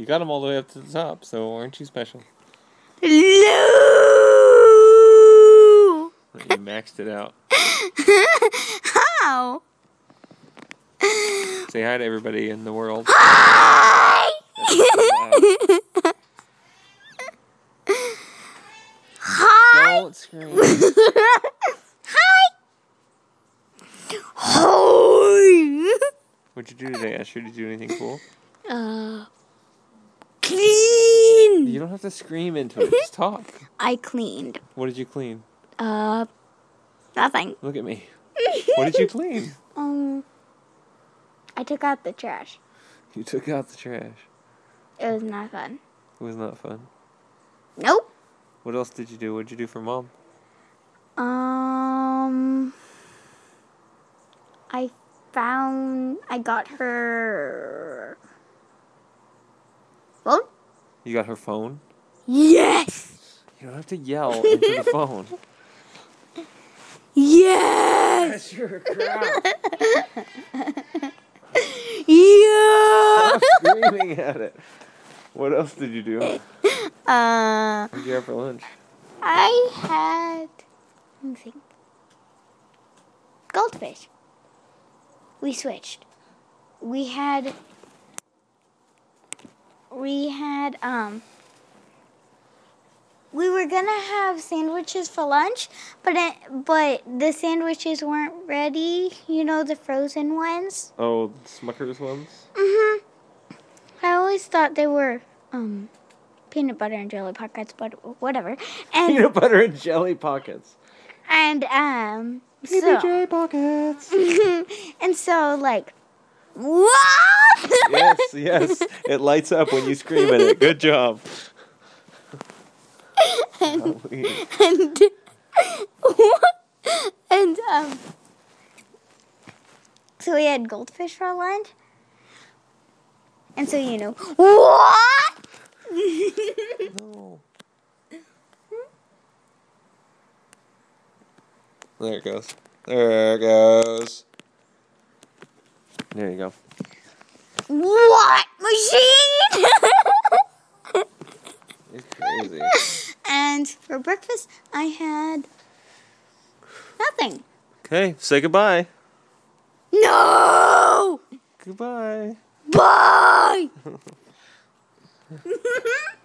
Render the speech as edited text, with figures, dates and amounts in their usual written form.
You got them all the way up to the top, so aren't you special? Hello! You maxed it out. How? Say hi to everybody in the world. Hi! Hi! Don't scream. Hi! Hi! What'd you do today, Asher? Did you do anything cool? Clean! You don't have to scream into it. Just talk. I cleaned. What did you clean? Nothing. Look at me. What did you clean? I took out the trash. You took out the trash. It was not fun. It was not fun. Nope. What else did you do? What'd you do for Mom? I got her phone. You got her phone? Yes. You don't have to yell into the phone. Yes. That's your crap. Yeah. Stop screaming at it. What else did you do? What did you have for lunch? I had, let me think, goldfish. We switched. We had, we were gonna have sandwiches for lunch, but the sandwiches weren't ready. You know, the frozen ones. Oh, the Smucker's ones? I always thought they were peanut butter and jelly pockets, but whatever. And Peanut butter and jelly pockets. and PBJ pockets. and so like, what? Yes. It lights up when you scream at it. Good job. and so we had goldfish for lunch. And so, you know, what? No. There it goes. There it goes. There you go. What machine? It's crazy. And for breakfast, I had nothing. Okay, say goodbye. No! Goodbye. Bye!